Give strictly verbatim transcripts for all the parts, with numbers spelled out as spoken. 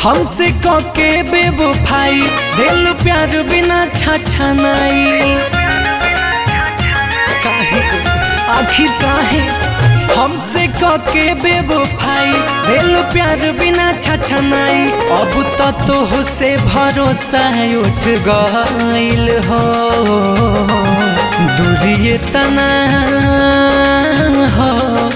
हमसे कके बेवफाई दिल प्यार बिना छाछा नहीं काहे आखिर काहे हमसे कके बेवफाई दिल प्यार बिना छाछा नहीं अब तो तो से भरोसा उठ गइल हो दूरिये तना हो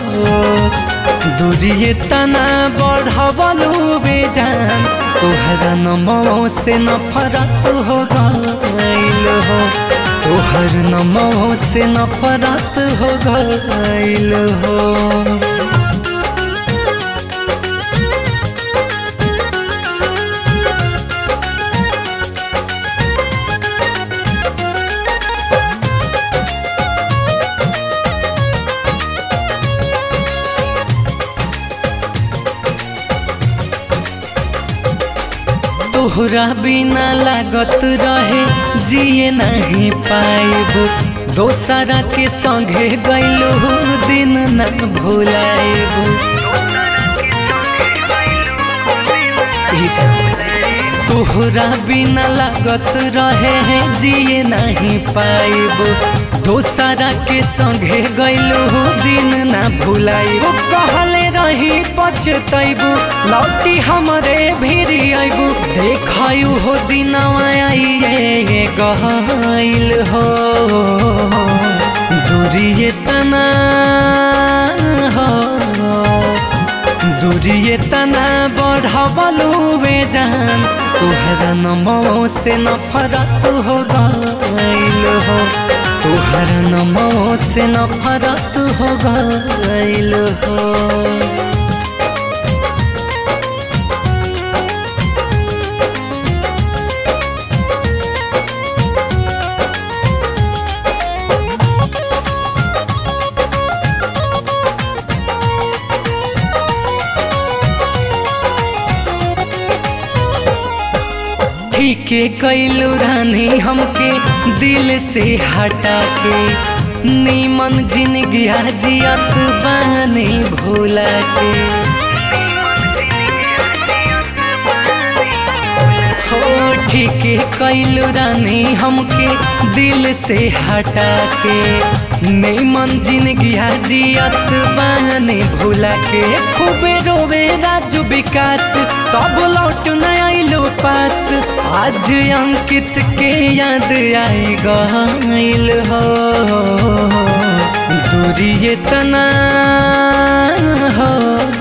दूरिये तना बढ़वलू बेजान तोहरा नमो से नफरत हो गइल हो तोहर नमो से नफरत हो गइल हो। तोहरा बिना लागत रहे जिए नहीं पाएब दोसरा के संगे गइलो दिन न भुलाएब तोहरा बिना लागत रहे जिए नहीं पाएब दोसरा के संगे गइलो दिन न भुलाएब कहले रही पछतैबू लौटी हमरे भिरी आइबू देखयू हो दिनवा आइए गइल हो दूरिये तना हो दूरिये तना बढ़वलू बेजान तोहरा नमो से नफरत हो गइल हो तोहरा नमो से नफरत हो गइल हो। ठीके कैलू रानी हमके दिल से हटा के नीमन जिंदगी जियत बानी भूला के हो ठीके कैलू रानी हमके दिल से हटा के नीमन जिंदगी जियत बानी भूला के खूबे रोवे राजू विकास तब लौट न आइलो पास आज अंकित के याद आई गइल हो दूरिये तना हो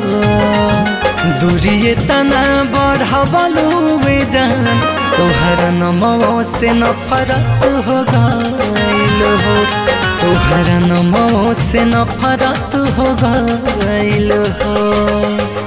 दूरिये तना बढ़वलू बेजान तोहरा नमो से नफरत हो गइल हो तोहरा नमो से नफरत हो गइल हो।